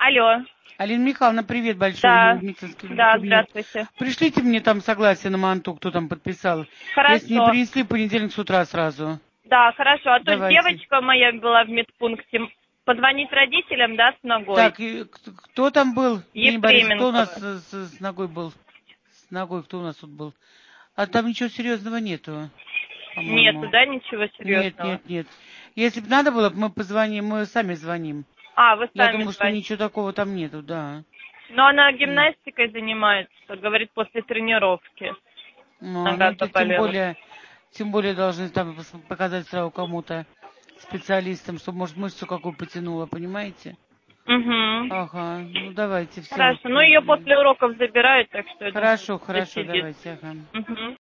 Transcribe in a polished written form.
Алло. Алина Михайловна, привет большой, Да, медицинский да, кабинет. здравствуйте. Пришлите мне там согласие на манту, кто там подписал. Если не Хорошо. принесли, в понедельник с утра сразу. Да, хорошо. А то Давайте. девочка моя была в медпункте. Позвонить родителям, да, с ногой? Так, кто там был? Евгений Борисович, кто у нас Ефременкова. с ногой был? С ногой кто у нас тут был? А там ничего серьезного нету, Нету, по-моему. да, ничего Нет, серьезного? нет, нет. Если бы надо было, мы позвоним, мы сами звоним. А, вы Я сами думаю, что звоните. ничего такого там нету, да. Но она гимнастикой занимается, говорит, после тренировки. Нога Ну, то заболела. тем более должны там показать сразу кому-то, специалистам, чтобы, может, мышцу какую потянула, понимаете? Угу. Ага, ну давайте, все. Хорошо. Ну, ее после уроков забирают, так что я думаю, Хорошо, хорошо, посидит. давайте, ага. Угу.